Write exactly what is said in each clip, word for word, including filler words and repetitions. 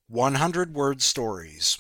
one hundred word stories.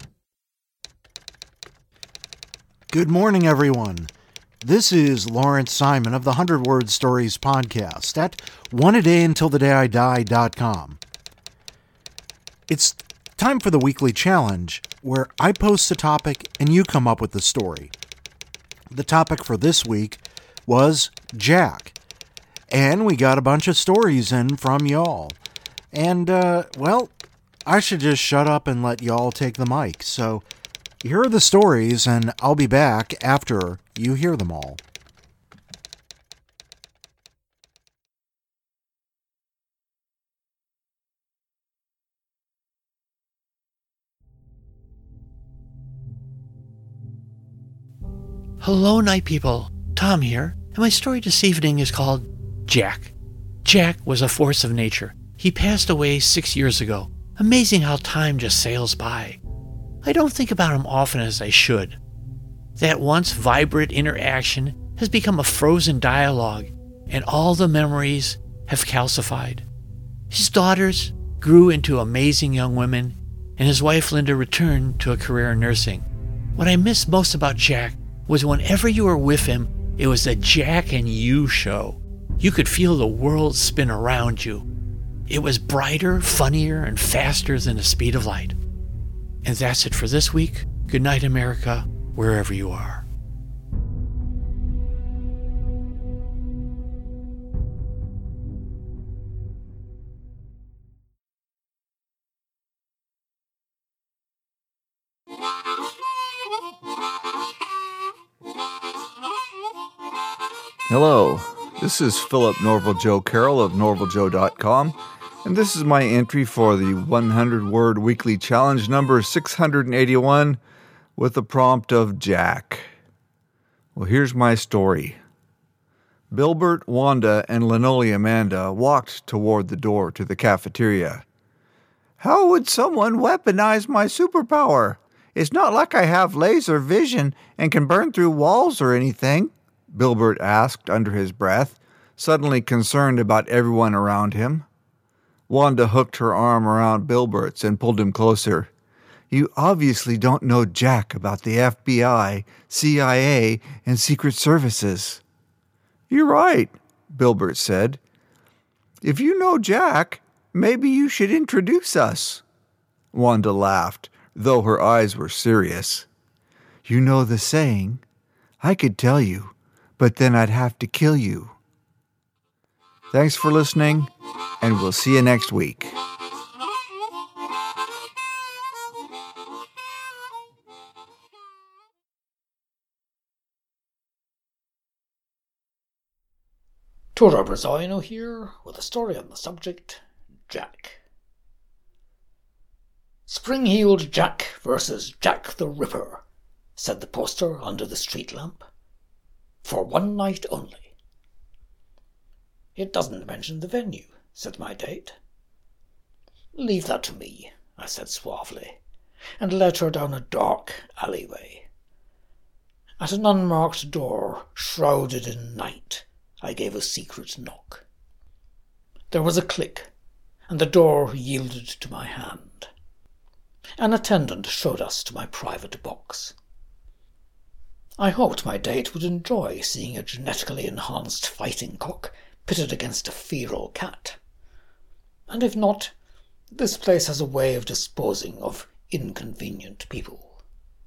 Good morning, everyone. This is Lawrence Simon of the one hundred word stories podcast at one a day until the day I die dot com. It's time for the weekly challenge, where I post a topic and you come up with the story. The topic for this week was Jack, and we got a bunch of stories in from y'all. And, uh, well, I should just shut up and let y'all take the mic. So here are the stories, and I'll be back after you hear them all. Hello, night people. Tom here, and my story this evening is called Jack. Jack was a force of nature. He passed away six years ago. Amazing how time just sails by. I don't think about him often as I should. That once vibrant interaction has become a frozen dialogue, and all the memories have calcified. His daughters grew into amazing young women, and his wife Linda returned to a career in nursing. What I miss most about Jack was whenever you were with him, it was a Jack and you show. You could feel the world spin around you. It was brighter, funnier, and faster than the speed of light. And that's it for this week. Good night, America, wherever you are. Hello, this is Philip Norval Joe Carroll of norval joe dot com, and this is my entry for the one hundred word weekly challenge number six hundred eighty-one with the prompt of Jack. Well, here's my story. Bilbert, Wanda, and Linoleum Amanda walked toward the door to the cafeteria. How would someone weaponize my superpower? It's not like I have laser vision and can burn through walls or anything, Bilbert asked under his breath, suddenly concerned about everyone around him. Wanda hooked her arm around Bilbert's and pulled him closer. You obviously don't know jack about the F B I, C I A, and Secret Services. You're right, Bilbert said. If you know Jack, maybe you should introduce us. Wanda laughed, though her eyes were serious. You know the saying, I could tell you, but then I'd have to kill you. Thanks for listening, and we'll see you next week. Tora Brazino here with a story on the subject, Jack. Spring-heeled Jack versus Jack the Ripper, said the poster under the street lamp. For one night only. It doesn't mention the venue, said my date. Leave that to me, I said suavely, and led her down a dark alleyway. At an unmarked door, shrouded in night, I gave a secret knock. There was a click, and the door yielded to my hand. An attendant showed us to my private box. I hoped my date would enjoy seeing a genetically enhanced fighting cock pitted against a feral cat. And if not, this place has a way of disposing of inconvenient people.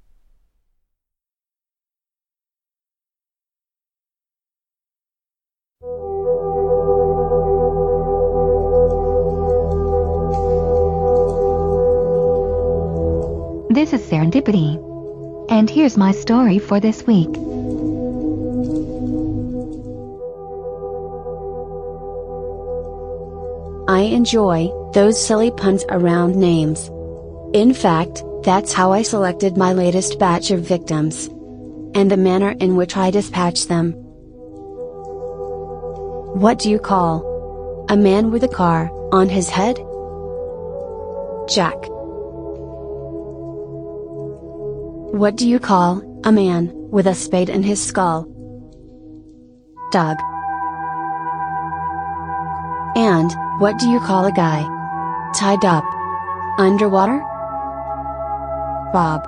This is Serendipity. And here's my story for this week. I enjoy those silly puns around names. In fact, that's how I selected my latest batch of victims. And the manner in which I dispatch them. What do you call a man with a car on his head? Jack. What do you call a man with a spade in his skull? Doug. And what do you call a guy tied up Underwater? Bob.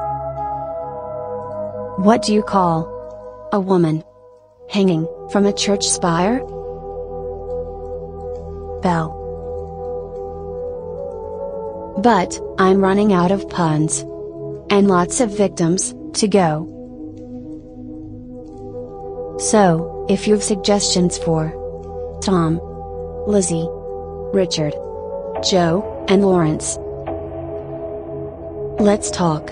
What do you call a woman hanging from a church spire? Bell. But I'm running out of puns. And lots of victims to go. So, if you've suggestions for Tom, Lizzie, Richard, Joe, and Lawrence, let's talk.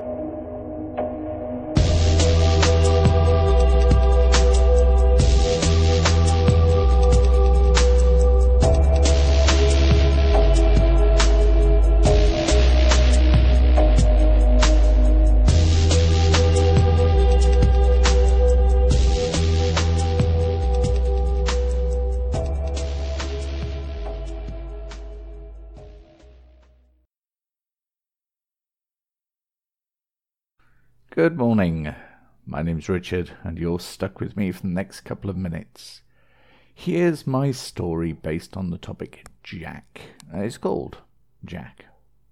Good morning. My name's Richard, and you're stuck with me for the next couple of minutes. Here's my story based on the topic Jack. It's called Jack.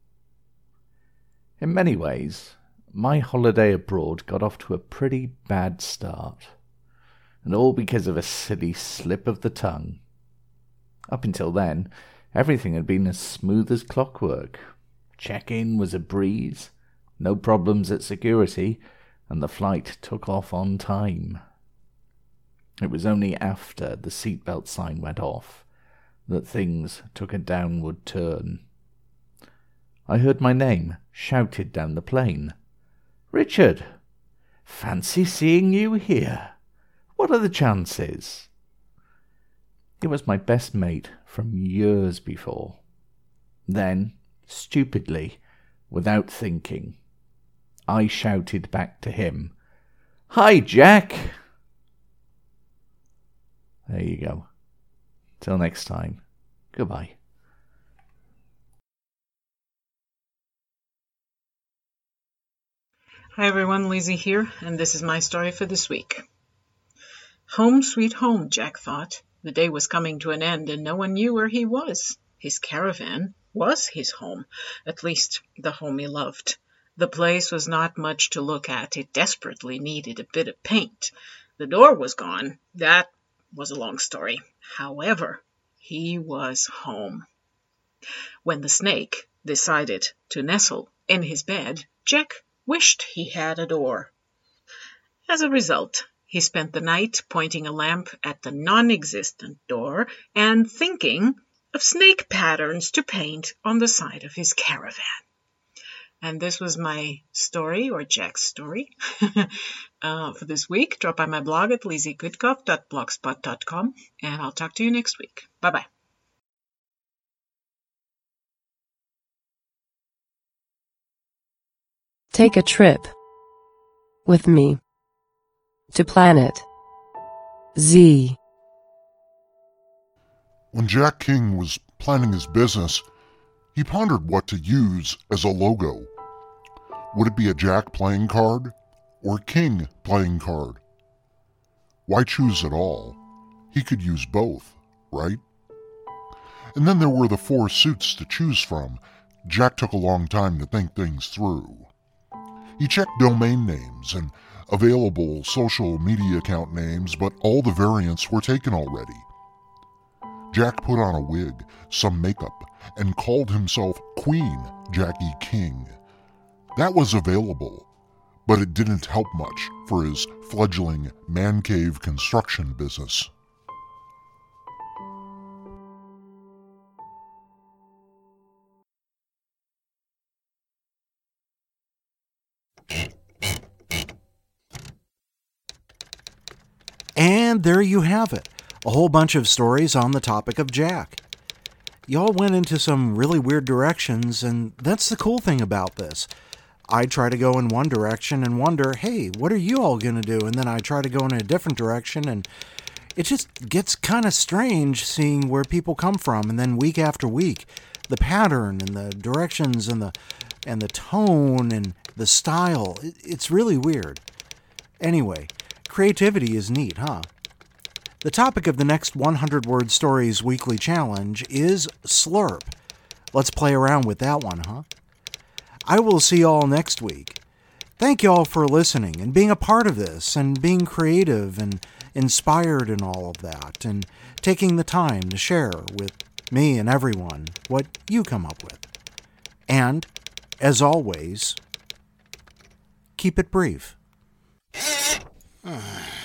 In many ways, my holiday abroad got off to a pretty bad start, and all because of a silly slip of the tongue. Up until then, everything had been as smooth as clockwork. Check-in was a breeze. No problems at security, and the flight took off on time. It was only after the seatbelt sign went off that things took a downward turn. I heard my name shouted down the plane. "Richard! Fancy seeing you here! What are the chances?" It was my best mate from years before. Then, stupidly, without thinking, I shouted back to him, "Hi, Jack!" There you go. Till next time, goodbye. Hi everyone, Lizzie here, and this is my story for this week. Home sweet home, Jack thought. The day was coming to an end, and no one knew where he was. His caravan was his home, at least the home he loved. The place was not much to look at. It desperately needed a bit of paint. The door was gone. That was a long story. However, he was home. When the snake decided to nestle in his bed, Jack wished he had a door. As a result, he spent the night pointing a lamp at the non-existent door and thinking of snake patterns to paint on the side of his caravan. And this was my story, or Jack's story, uh, for this week. Drop by my blog at lizzie goodcoff dot blogspot dot com, and I'll talk to you next week. Bye-bye. Take a trip with me to Planet Z. When Jack King was planning his business, he pondered what to use as a logo. Would it be a Jack playing card or a King playing card? Why choose at all? He could use both, right? And then there were the four suits to choose from. Jack took a long time to think things through. He checked domain names and available social media account names, but all the variants were taken already. Jack put on a wig, some makeup, and called himself Queen Jackie King. That was available, but it didn't help much for his fledgling man cave construction business. And there you have it, a whole bunch of stories on the topic of Jack. Y'all went into some really weird directions, and that's the cool thing about this. I try to go in one direction and wonder, hey, what are you all going to do? And then I try to go in a different direction, and it just gets kind of strange seeing where people come from. And then week after week, the pattern and the directions and the and the tone and the style, it's really weird. Anyway, creativity is neat, huh? The topic of the next one hundred Word Stories Weekly Challenge is slurp. let's play around with that one, huh? I will see y'all next week. Thank y'all for listening and being a part of this and being creative and inspired in all of that and taking the time to share with me and everyone what you come up with. And, as always, keep it brief.